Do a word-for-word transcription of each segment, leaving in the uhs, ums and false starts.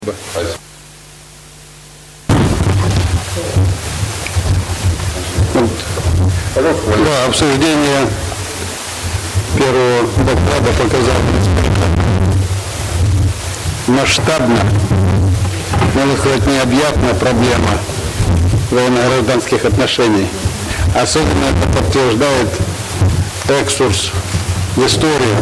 Да, обсуждение первого доклада показало, насколько масштабна, можно сказать, необъятна проблема военно-гражданских отношений. Особенно это подтверждает экскурс в историю,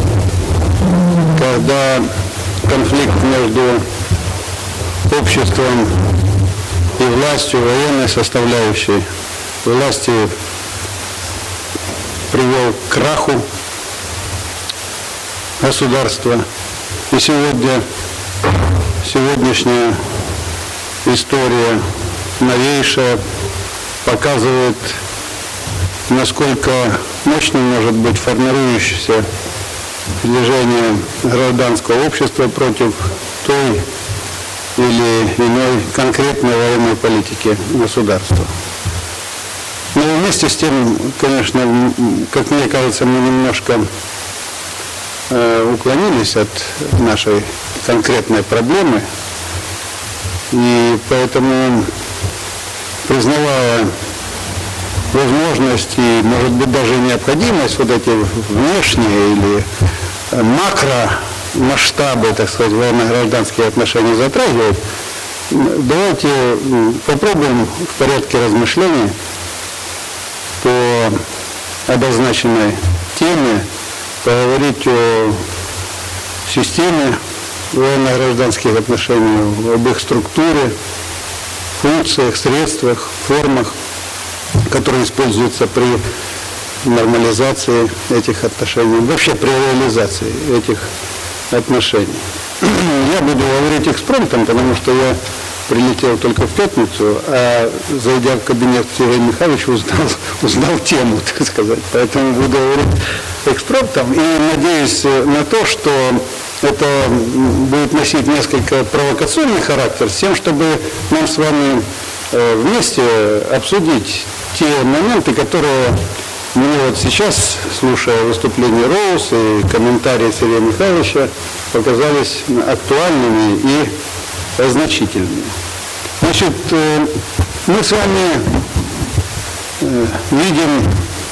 когда конфликт между обществом и властью, военной составляющей власти привел к краху государства. И сегодня, сегодняшняя история новейшая показывает, насколько мощным может быть формирующееся движение гражданского общества против той или иной конкретной военной политики государства. Но вместе с тем, конечно, как мне кажется, мы немножко э, уклонились от нашей конкретной проблемы, и поэтому, признавая возможность и, может быть, даже необходимость вот эти внешние или макро масштабы, так сказать, военно-гражданские отношения затрагивать, давайте попробуем в порядке размышлений по обозначенной теме поговорить о системе военно-гражданских отношений, об их структуре, функциях, средствах, формах, которые используются при нормализации этих отношений, вообще при реализации этих отношений. Я буду говорить экспромтом, потому что я прилетел только в пятницу, а зайдя в кабинет Сергея Михайловича, узнал, узнал тему, так сказать. Поэтому буду говорить экспромтом и надеюсь на то, что это будет носить несколько провокационный характер, с тем, чтобы нам с вами вместе обсудить те моменты, которые мне вот сейчас, слушая выступление Роуз и комментарии Сергея Михайловича, показались актуальными и значительными. Значит, мы с вами видим,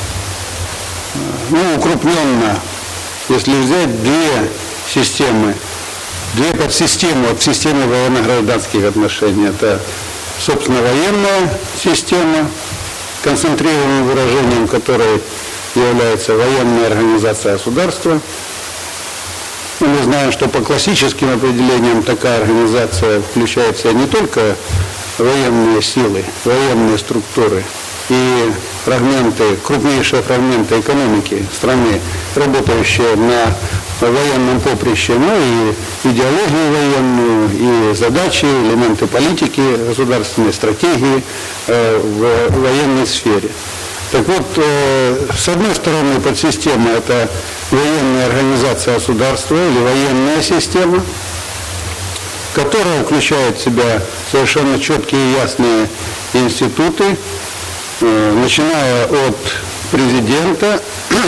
ну, укрупненно, если взять две системы, две подсистемы от системы военно-гражданских отношений. Это, собственно, военная система, концентрированным выражением которой является военная организация государства. И мы знаем, что по классическим определениям такая организация включает в себя не только военные силы, военные структуры и фрагменты, крупнейшие фрагменты экономики страны, работающие на военном поприще, но и идеологию военную, и задачи, элементы политики, государственной стратегии э, в военной сфере. Так вот, э, с одной стороны, подсистема – это военная организация государства или военная система, которая включает в себя совершенно четкие и ясные институты, э, начиная от президента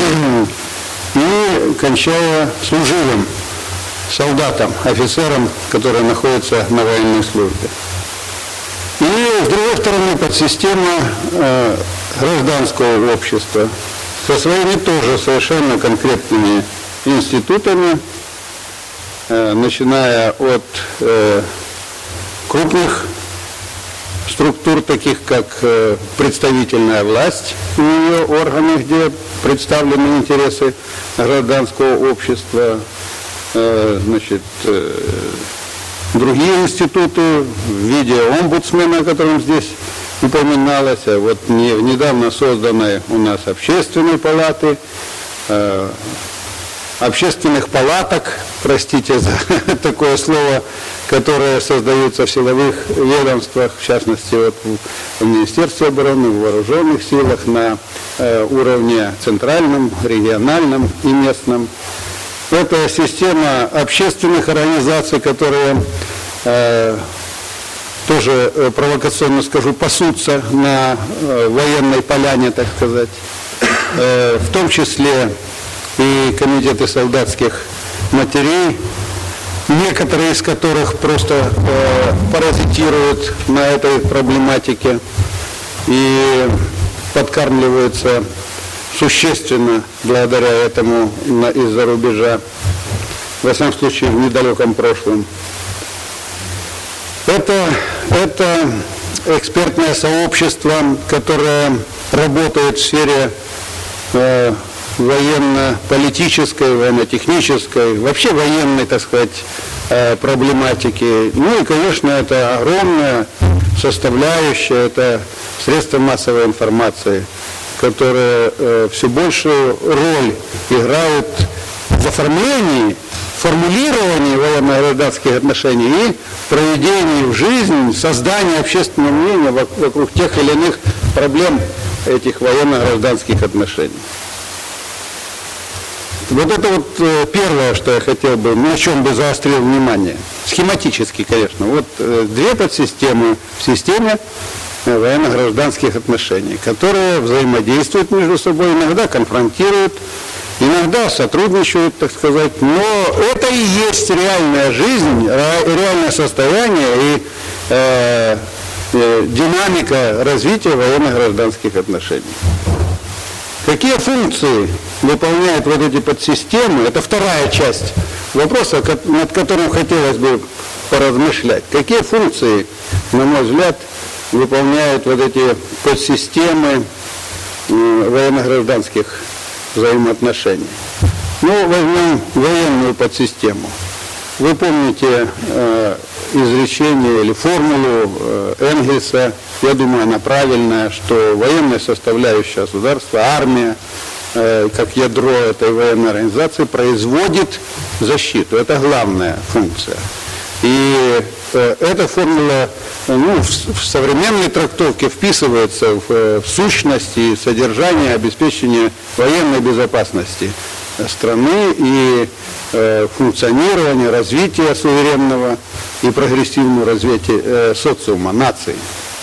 и кончая служивым солдатам, офицерам, которые находятся на военной службе. И, с другой стороны, подсистема э, гражданского общества со своими тоже совершенно конкретными институтами, э, начиная от э, крупных структур, таких как э, представительная власть, и ее органы, где представлены интересы гражданского общества, э, значит, э, другие институты в виде омбудсмена, о котором здесь упоминалось, а вот не, недавно созданной у нас общественной палаты, э, общественных палаток, простите за такое слово, которые создаются в силовых ведомствах, в частности вот в Министерстве обороны, в вооруженных силах, на э, уровне центральном, региональном и местном. Это система общественных организаций, которые, э, тоже э, провокационно скажу, пасутся на э, военной поляне, так сказать, э, в том числе и комитеты солдатских матерей, некоторые из которых просто э, паразитируют на этой проблематике и подкармливаются существенно благодаря этому из-за рубежа, во всяком случае в недалеком прошлом. Это, это экспертное сообщество, которое работает в сфере э, военно-политической, военно-технической, вообще военной, так сказать, э, проблематики. Ну и, конечно, это огромная составляющая, это средства массовой информации, которые э, все большую роль играют в оформлении, формулировании военно-гражданских отношений и проведении в жизнь, создании общественного мнения вокруг тех или иных проблем этих военно-гражданских отношений. Вот это вот э, первое, что я хотел бы, на чем бы заострил внимание. Схематически, конечно. Вот э, две подсистемы в системе э, военно-гражданских отношений, которые взаимодействуют между собой, иногда конфронтируют, иногда сотрудничают, так сказать, но это и есть реальная жизнь, реальное состояние и э, э, динамика развития военно-гражданских отношений. Какие функции выполняют вот эти подсистемы? Это вторая часть вопроса, над которым хотелось бы поразмышлять. Какие функции, на мой взгляд, выполняют вот эти подсистемы военно-гражданских взаимоотношений? Ну, возьмем военную подсистему. Вы помните э, изречение или формулу э, Энгельса, я думаю, она правильная, что военная составляющая государства, армия, э, как ядро этой военной организации, производит защиту. Это главная функция. И э, эта формула ну, в, в современной трактовке вписывается в, в сущность и содержание обеспечения военной безопасности страны и э, функционирования, развития суверенного и прогрессивного развития э, социума, нации.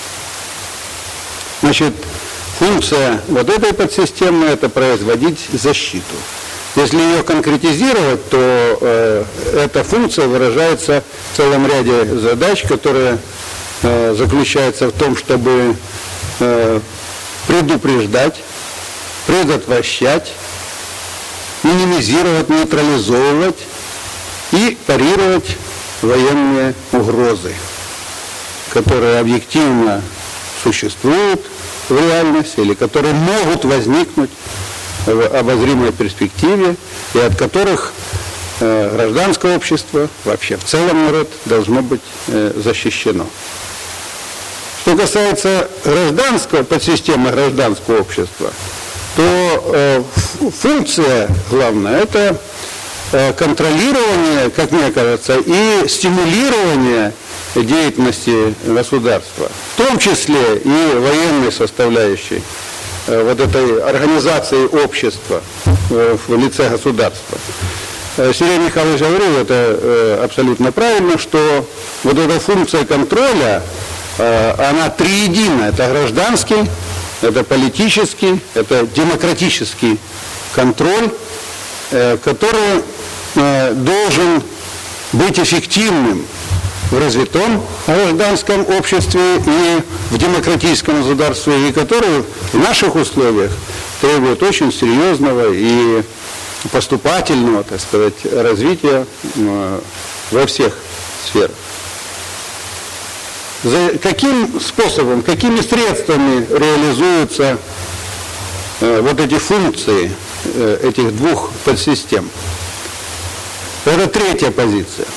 Значит, функция вот этой подсистемы – это производить защиту. Если ее конкретизировать, то э, эта функция выражается в целом ряде задач, которые э, заключаются в том, чтобы э, предупреждать, предотвращать, минимизировать, нейтрализовывать и парировать военные угрозы, которые объективно существуют в реальности или которые могут возникнуть в обозримой перспективе и от которых э, гражданское общество, вообще в целом народ, должно быть э, защищено. Что касается гражданского, подсистемы гражданского общества, то э, функция главная – это э, контролирование, как мне кажется, и стимулирование деятельности государства, в том числе и военной составляющей э, вот этой организации общества э, в лице государства. Э, Сергей Михайлович говорил, это э, абсолютно правильно, что вот эта функция контроля, э, она триедина, это гражданский, это политический, это демократический контроль, э, который э, должен быть эффективным в развитом гражданском обществе и в демократическом государстве, и который в наших условиях требует очень серьезного и поступательного, так сказать, развития э, во всех сферах. За каким способом, какими средствами реализуются э, вот эти функции э, этих двух подсистем? Это третья позиция.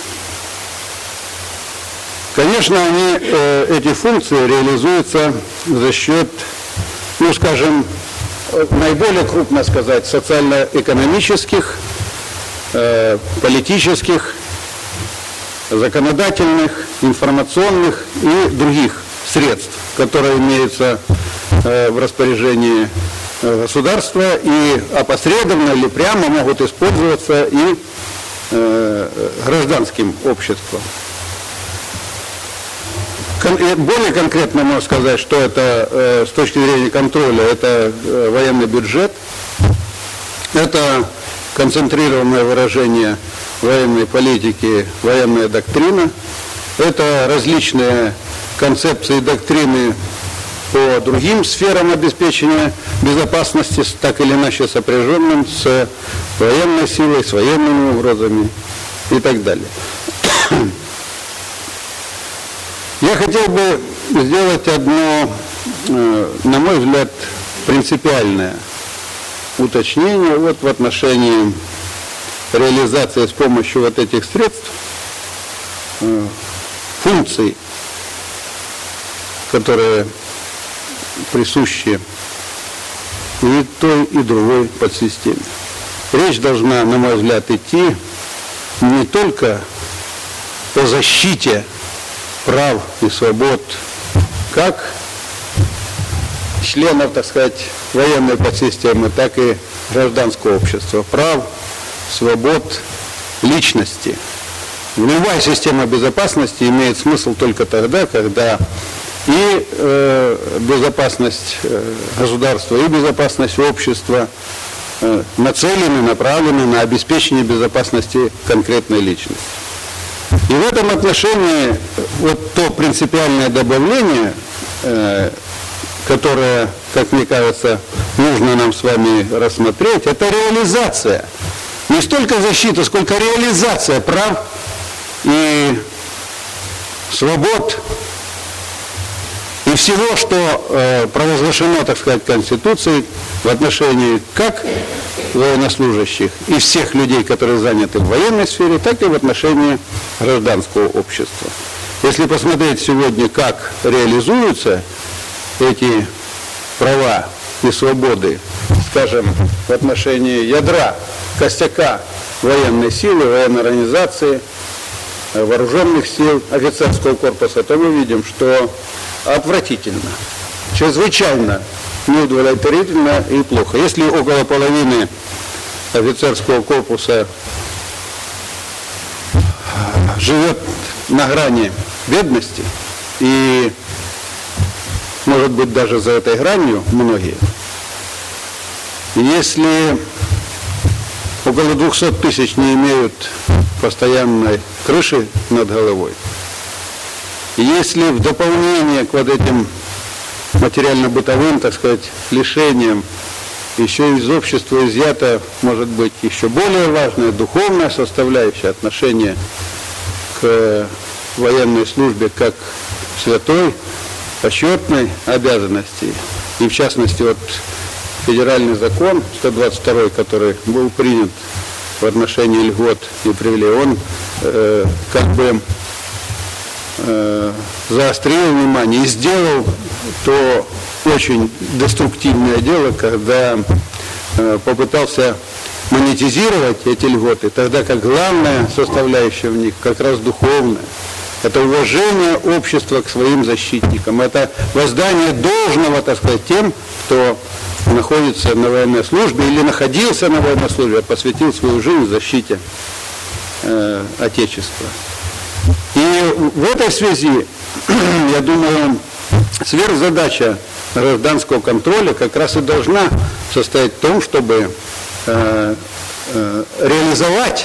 Конечно, они, э, эти функции реализуются за счет, ну, скажем, наиболее крупно сказать, социально-экономических, э, политических, законодательных, информационных и других средств, которые имеются э, в распоряжении э, государства и опосредованно или прямо могут использоваться и э, гражданским обществом. Кон- более конкретно можно сказать, что это э, с точки зрения контроля, это э, военный бюджет, это концентрированное выражение военной политики военная доктрина. Это различные концепции и доктрины по другим сферам обеспечения безопасности, так или иначе сопряженным с военной силой, с военными угрозами и так далее. Я хотел бы сделать одно, на мой взгляд, принципиальное уточнение вот в отношении реализации с помощью вот этих средств функций, которые присущи и той, и другой подсистеме. Речь должна, на мой взгляд, идти не только о защите прав и свобод как членов, так сказать, военной подсистемы, так и гражданского общества, прав, свобод личности. Любая система безопасности имеет смысл только тогда, когда и э, безопасность э, государства, и безопасность общества э, нацелены, направлены на обеспечение безопасности конкретной личности. И в этом отношении вот то принципиальное добавление, э, которое, как мне кажется, нужно нам с вами рассмотреть, это реализация. Не столько защита, сколько реализация прав и свобод и всего, что э, провозглашено, так сказать, Конституцией в отношении как военнослужащих и всех людей, которые заняты в военной сфере, так и в отношении гражданского общества. Если посмотреть сегодня, как реализуются эти права и свободы, скажем, в отношении ядра, костяка военной силы, военной организации, вооруженных сил, офицерского корпуса, то мы видим, что отвратительно, чрезвычайно неудовлетворительно и плохо. Если около половины офицерского корпуса живет на грани бедности, и, может быть, даже за этой гранью многие, если около двухсот тысяч не имеют постоянной крыши над головой, если в дополнение к вот этим материально-бытовым, так сказать, лишениям еще из общества изъята, может быть, еще более важная духовная составляющая, отношение к военной службе как святой, почетной обязанности, и в частности вот федеральный закон сто двадцать второй, который был принят в отношении льгот и привилегий, он э, как бы э, заострил внимание и сделал то очень деструктивное дело, когда э, попытался монетизировать эти льготы, тогда как главная составляющая в них как раз духовная. Это уважение общества к своим защитникам, это воздание должного, так сказать, тем, кто находится на военной службе или находился на военной службе, посвятил свою жизнь защите э, Отечества. И в этой связи, я думаю, сверхзадача гражданского контроля как раз и должна состоять в том, чтобы э, э, реализовать,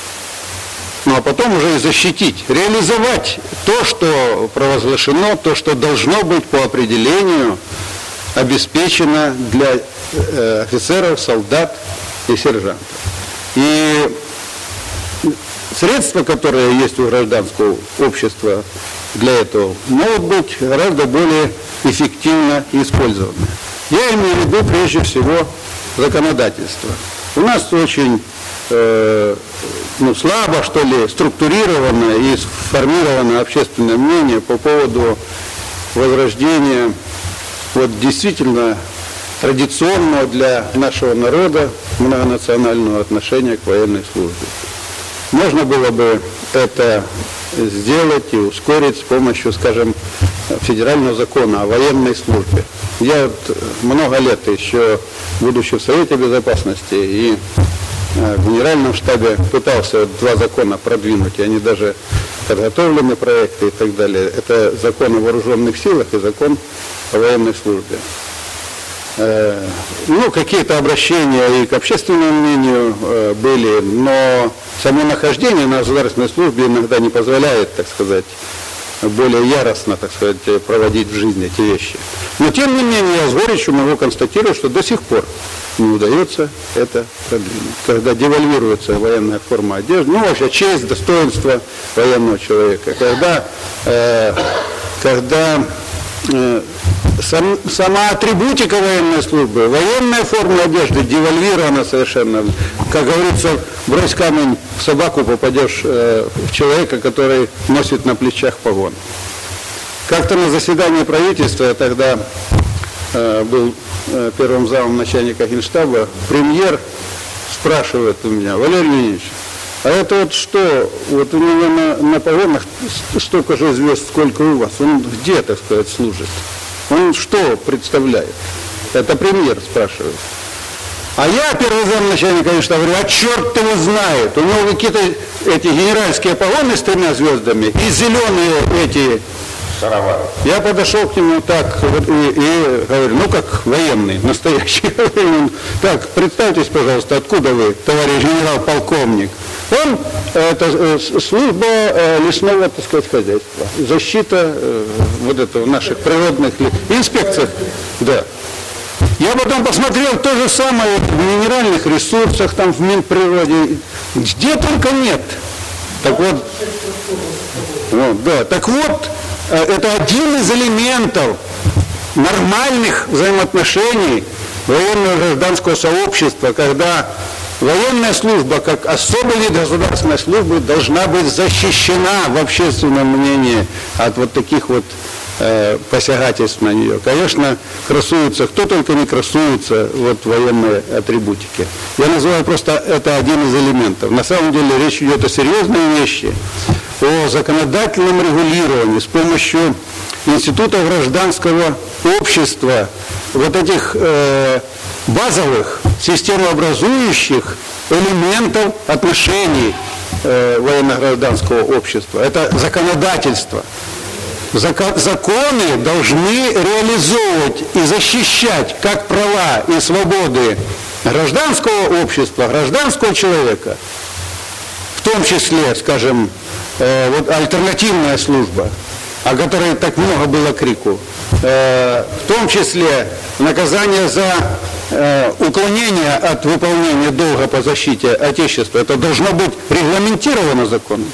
ну а потом уже и защитить, реализовать то, что провозглашено, то, что должно быть по определению обеспечено для э, офицеров, солдат и сержантов. И средства, которые есть у гражданского общества для этого, могут быть гораздо более эффективно использованы. Я имею в виду прежде всего законодательство. У нас очень э, ну, слабо, что ли, структурировано и сформировано общественное мнение по поводу возрождения вот действительно традиционного для нашего народа многонационального отношения к военной службе. Можно было бы это сделать и ускорить с помощью, скажем, федерального закона о военной службе. Я вот много лет еще, будучи в Совете Безопасности и в Генеральном штабе, пытался вот два закона продвинуть, и они даже подготовлены, проекты и так далее. Это закон о вооруженных силах и закон о военной службе. Ну, какие-то обращения и к общественному мнению были, но само нахождение на государственной службе иногда не позволяет, так сказать, более яростно, так сказать, проводить в жизни эти вещи. Но тем не менее я с горечью могу констатировать, что до сих пор не удается это продвинуть. Когда девальвируется военная форма одежды, ну вообще честь, достоинство военного человека, когда, э, когда э, сам, сама атрибутика военной службы, военная форма одежды девальвирована совершенно. Как говорится, брось камень в собаку, попадешь э, в человека, который носит на плечах погон. Как-то на заседании правительства, я тогда э, был э, первым замом начальника Генштаба, премьер спрашивает у меня: Валерий Леонидович, а это вот что, вот у него на, на погонах столько же звезд, сколько у вас, он где, так сказать, служит? Он что представляет? Это премьер спрашивает. А я, первый зам начальника Генштаба, говорю: а черт его знает, у него какие-то эти генеральские погоны с тремя звездами и зеленые эти шаровары. Я подошел к нему так и, и говорю: ну как военный, настоящий. Так, представьтесь, пожалуйста, откуда вы, товарищ генерал-полковник? Он, это служба лесного, так сказать, хозяйства, защита вот этого наших природных инспекций, да. Я потом посмотрел то же самое в минеральных ресурсах, там в Минприроде, где только нет. Так вот, вот, да, так вот, это один из элементов нормальных взаимоотношений военного гражданского сообщества, когда военная служба, как особый вид государственной службы, должна быть защищена в общественном мнении от вот таких вот э, посягательств на нее. Конечно, красуются, кто только не красуется вот в военной атрибутике. Я называю просто это один из элементов. На самом деле речь идет о серьезной вещи, о законодательном регулировании с помощью института гражданского общества, вот этих э, базовых, системообразующих элементов отношений э, военно-гражданского общества. Это законодательство. Закон, законы должны реализовывать и защищать как права и свободы гражданского общества, гражданского человека, в том числе, скажем, э, вот альтернативная служба, о которой так много было крику, э, в том числе наказание за э, уклонение от выполнения долга по защите Отечества, это должно быть регламентировано законом.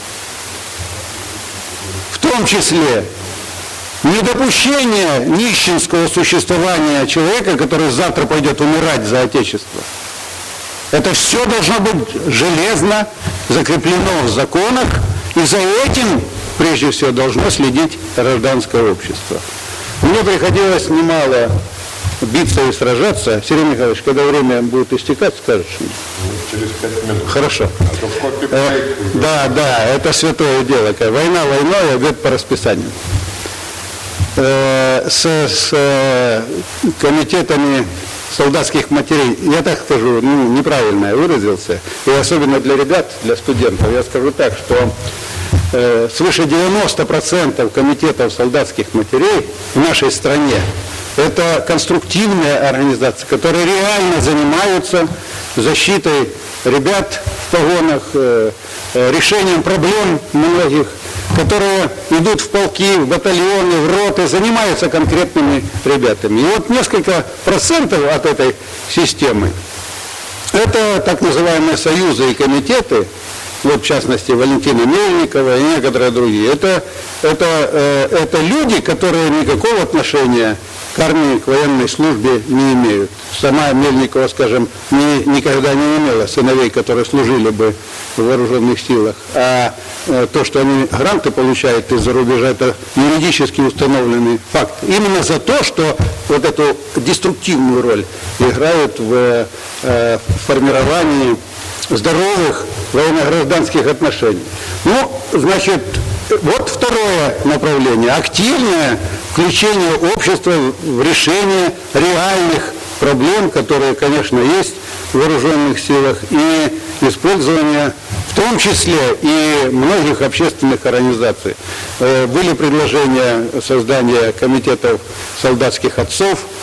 В том числе недопущение нищенского существования человека, который завтра пойдет умирать за Отечество. Это все должно быть железно закреплено в законах, и за этим прежде всего должно следить гражданское общество. Мне приходилось немало биться и сражаться. Сергей Михайлович, когда время будет истекать, скажешь? Через пять минут. Хорошо. А то в копии э, да, да, это святое дело. Война войной, обед по расписанию. Э, с, с э, комитетами солдатских матерей, я так скажу, ну, неправильно я выразился, и особенно для ребят, для студентов, я скажу так, что э, свыше девяноста процентов комитетов солдатских матерей в нашей стране это конструктивные организации, которые реально занимаются защитой ребят в погонах, э, э, решением проблем многих, которые идут в полки, в батальоны, в роты, занимаются конкретными ребятами. И вот несколько процентов от этой системы это так называемые союзы и комитеты, вот в частности Валентина Мельникова и некоторые другие. Это, это, э, это люди, которые никакого отношения к армии, к военной службе не имеют. Сама Мельникова, скажем, не, никогда не имела сыновей, которые служили бы в вооруженных силах. А э, то, что они гранты получают из-за рубежа, это юридически установленный факт. Именно за то, что вот эту деструктивную роль играют в э, формировании здоровых военно-гражданских отношений. Ну, значит, вот второе направление. Активное включение общества в решение реальных проблем, которые, конечно, есть в вооруженных силах, и использование, в том числе и многих общественных организаций. Были предложения создания комитетов солдатских отцов,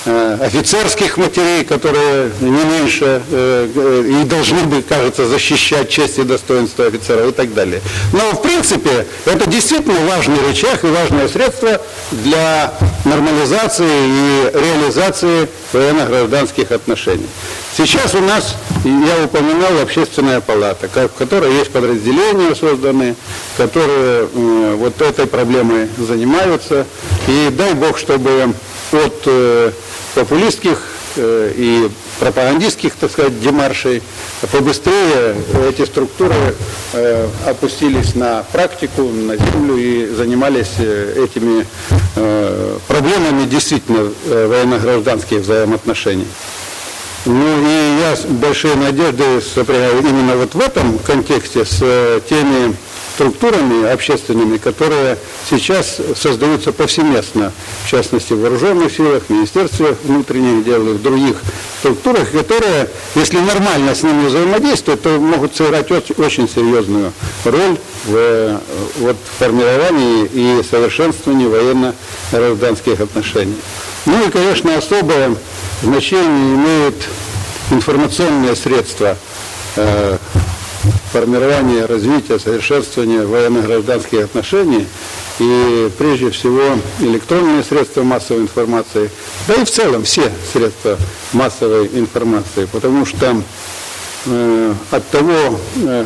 офицерских матерей, которые не меньше и должны быть, кажется, защищать честь и достоинство офицеров и так далее. Но, в принципе, это действительно важный рычаг и важное средство для нормализации и реализации военно-гражданских отношений. Сейчас у нас, я упоминал, общественная палата, в которой есть подразделения созданы, которые вот этой проблемой занимаются. И дай Бог, чтобы от популистских и пропагандистских, так сказать, демаршей побыстрее эти структуры опустились на практику, на землю и занимались этими проблемами действительно военно-гражданских взаимоотношений. Ну и я с большой надеждой сопрягаю именно вот в этом контексте с теми структурами общественными, которые сейчас создаются повсеместно, в частности в вооруженных силах, в Министерстве внутренних дел и в других структурах, которые, если нормально с ними взаимодействовать, то могут сыграть очень серьезную роль в вот, формировании и совершенствовании военно-гражданских отношений. Ну и, конечно, особое значение имеют информационные средства э, формирования, развития, совершенствования военно-гражданских отношений и, прежде всего, электронные средства массовой информации, да и в целом все средства массовой информации, потому что э, от того, э,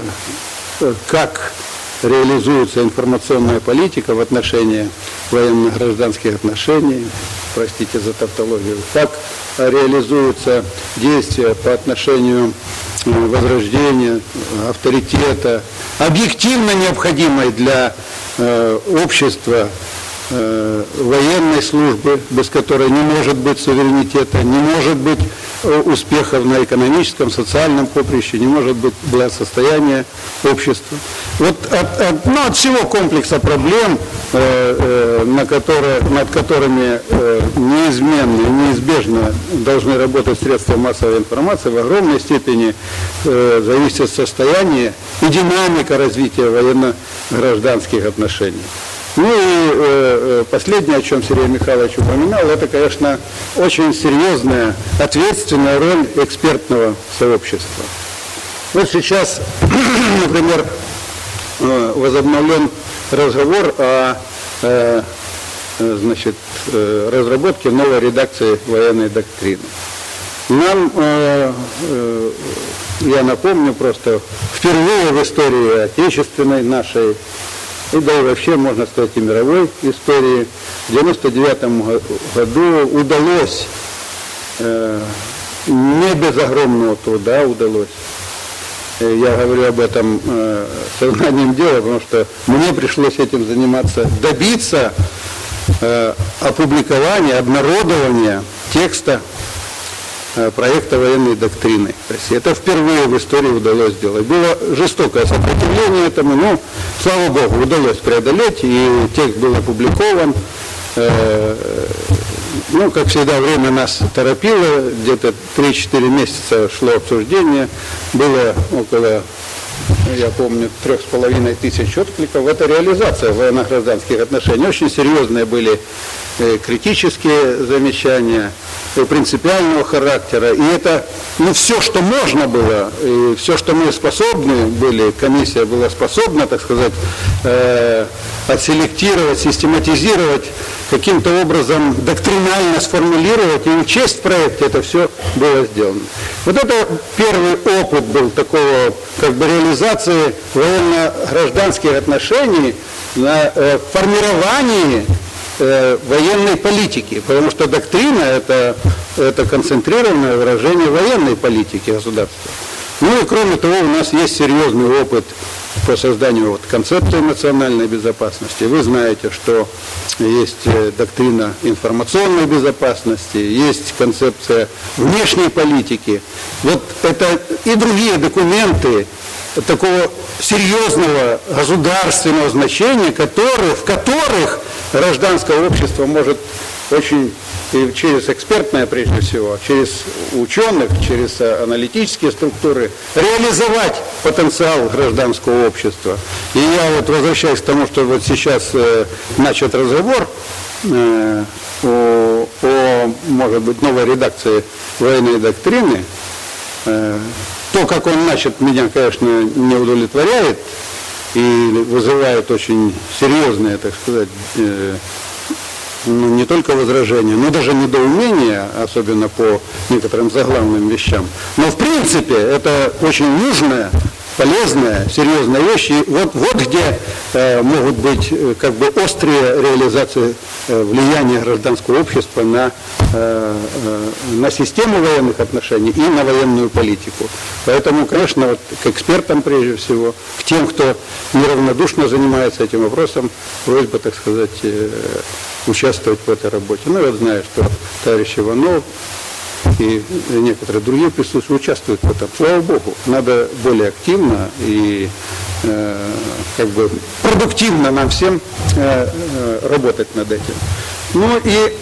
как реализуется информационная политика в отношении военно-гражданских отношений, простите за тавтологию, как реализуются действия по отношению возрождения, авторитета, объективно необходимой для э, общества э, военной службы, без которой не может быть суверенитета, не может быть успехов на экономическом, социальном поприще, не может быть благосостояния общества. Вот от, от, ну, от всего комплекса проблем, э, э, на которые, над которыми э, неизменно и неизбежно должны работать средства массовой информации, в огромной степени э, зависит состояние и динамика развития военно-гражданских отношений. Ну и э, последнее, о чем Сергей Михайлович упоминал, это, конечно, очень серьезная, ответственная роль экспертного сообщества. Вот сейчас, например, э, возобновлен разговор о э, значит, э, разработке новой редакции военной доктрины. Нам, э, э, я напомню просто, впервые в истории отечественной нашей, и да и вообще, можно сказать, и мировой истории, в девяносто девятом году удалось, э, не без огромного труда удалось, э, я говорю об этом э, сознанием дела, потому что мне пришлось этим заниматься, добиться э, опубликования, обнародования текста проекта военной доктрины. То есть это впервые в истории удалось сделать. Было жестокое сопротивление этому, но, слава Богу, удалось преодолеть, и текст был опубликован. Ну, как всегда, время нас торопило, где-то три-четыре месяца шло обсуждение, было около, я помню, трех с половиной тысяч откликов. Это реализация военно-гражданских отношений. Очень серьезные были критические замечания принципиального характера. И это, ну, все, что можно было, и все, что мы способны были, комиссия была способна, так сказать, э, отселектировать, систематизировать, каким-то образом доктринально сформулировать и учесть в проекте, это все было сделано. Вот это первый опыт был такого, как бы, реализации военно-гражданских отношений на э, формировании военной политики, потому что доктрина это, это концентрированное выражение военной политики государства. Ну и кроме того, у нас есть серьезный опыт по созданию вот концепции национальной безопасности. Вы знаете, что есть доктрина информационной безопасности, есть концепция внешней политики. Вот это и другие документы такого серьезного государственного значения, которые, в которых гражданское общество может очень, и через экспертное прежде всего, через ученых, через аналитические структуры реализовать потенциал гражданского общества. И я вот возвращаюсь к тому, что вот сейчас э, начат разговор э, о, о нового, может быть, новой редакции военной доктрины, э, то, как он начат, меня, конечно, не удовлетворяет и вызывает очень серьезные, так сказать, э, ну, не только возражения, но даже недоумения, особенно по некоторым заглавным вещам. Но в принципе это очень нужная, полезная, серьезная вещь. И вот, вот где э, могут быть э, как бы острые реализации э, влияния гражданского общества на, э, э, на систему военных отношений и на военную политику. Поэтому, конечно, вот к экспертам прежде всего, к тем, кто неравнодушно занимается этим вопросом, просьба, так сказать, э, участвовать в этой работе. Ну, я знаю, что товарищ Иванов и некоторые другие присутствуют, участвуют в этом. Слава Богу, надо более активно и э, как бы продуктивно нам всем э, э, работать над этим. Ну и,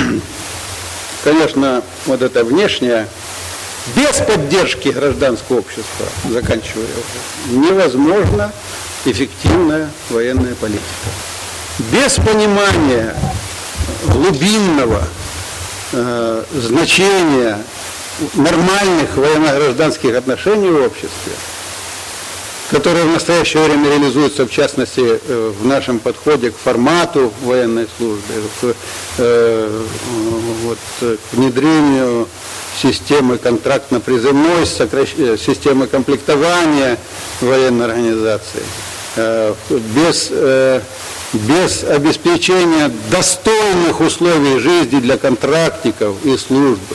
конечно, вот это внешнее, без поддержки гражданского общества, заканчивая, невозможно эффективная военная политика. Без понимания глубинного э, значения нормальных военно-гражданских отношений в обществе, которые в настоящее время реализуются, в частности, э, в нашем подходе к формату военной службы, к, э, вот, к внедрению системы контрактно-призывной, сокращ... системы комплектования военной организации, э, без э, без обеспечения достойных условий жизни для контрактников и службы.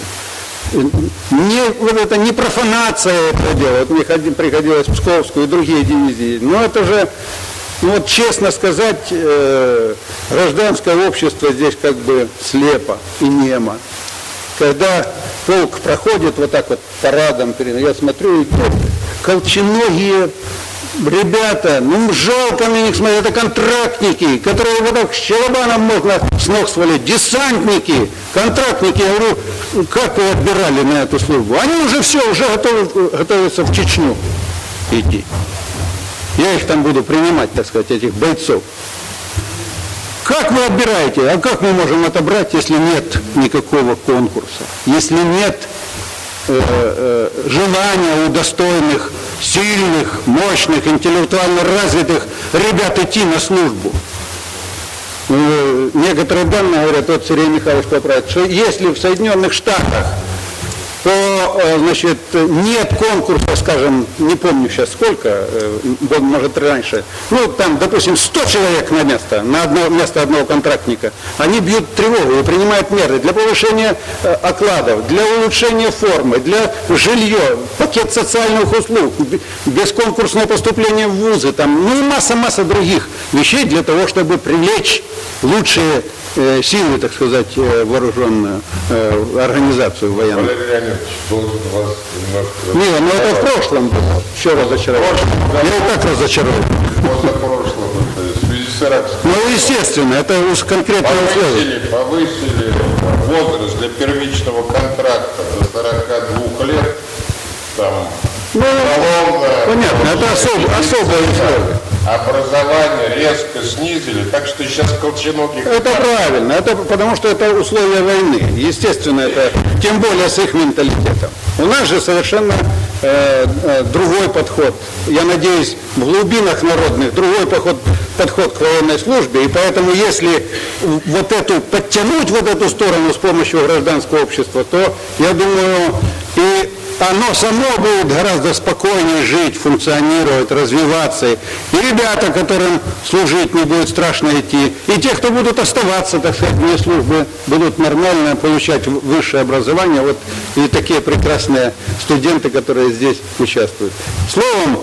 Не, вот это не профанация этого дела. Вот мне приходилось в Псковскую и другие дивизии. Но это же, ну вот честно сказать, э, гражданское общество здесь как бы слепо и немо. Когда полк проходит вот так вот парадом, я смотрю, и колченогие ребята, ну жалко мне их смотреть, это контрактники, которые вот так с щелобаном можно с ног свалить, десантники, контрактники, я говорю, как вы отбирали на эту службу? Они уже все, уже готовы, готовятся в Чечню идти. Я их там буду принимать, так сказать, этих бойцов. Как вы отбираете? А как мы можем отобрать, если нет никакого конкурса? Если нет э, э, желания у достойных, сильных, мощных, интеллектуально развитых ребят идти на службу? Э, некоторые данные говорят, вот Сергей Михайлович поправит, что если в Соединенных Штатах то, значит, нет конкурса, скажем, не помню сейчас сколько, может раньше, ну там, допустим, сто человек на место, на одно место одного контрактника, они бьют тревогу и принимают меры для повышения окладов, для улучшения формы, для жилья, пакет социальных услуг, бесконкурсное поступление в вузы, там, ну и масса-масса других вещей для того, чтобы привлечь лучшие э, силы, так сказать, э, вооруженную э, организацию военную. Валерий Леонидович, должен вас немножко... Не, ну это в прошлом было. Еще разочарован. Я и так разочарован. Позапрошлом, в связи с иракским. Ну, естественно, это уж конкретно повысили, повысили возраст для первичного контракта до сорока двух лет. Там, ну, уголовное, понятно, это особо, особое условие. Образование резко снизили, так что сейчас колченогих... Это правильно, это потому что это условия войны. Естественно, это тем более с их менталитетом. У нас же совершенно э, э, другой подход. Я надеюсь, в глубинах народных другой подход, подход к военной службе. И поэтому, если вот эту подтянуть вот эту сторону с помощью гражданского общества, то я думаю, и оно само будет гораздо спокойнее жить, функционировать, развиваться. И ребята, которым служить не будет страшно идти, и те, кто будут оставаться, так сказать, вне службы, будут нормально получать высшее образование. Вот и такие прекрасные студенты, которые здесь участвуют. Словом,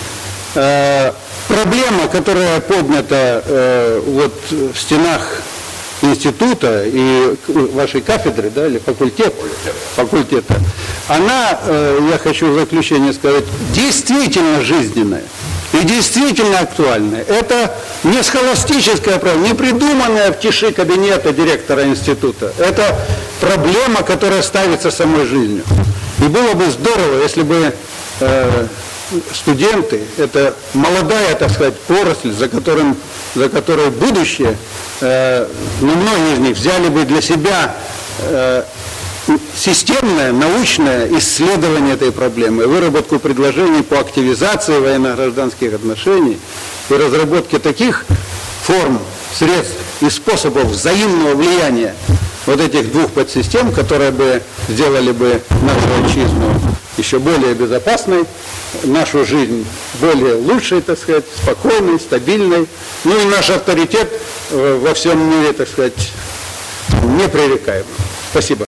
э, проблема, которая поднята э, вот в стенах института и вашей кафедры, да, или факультет, факультета, она, э, я хочу в заключение сказать, действительно жизненная и действительно актуальная. Это не схоластическая проблема, не придуманная в тиши кабинета директора института. Это проблема, которая ставится самой жизнью. И было бы здорово, если бы э, студенты, это молодая, так сказать, поросль, за, которым, за которой будущее, э, ну, многие из них взяли бы для себя системное научное исследование этой проблемы, выработку предложений по активизации военно-гражданских отношений и разработке таких форм, средств и способов взаимного влияния вот этих двух подсистем, которые бы сделали бы нашу отчизну еще более безопасной, нашу жизнь более лучшей, так сказать, спокойной, стабильной, ну и наш авторитет во всем мире, так сказать, непререкаемым. Спасибо.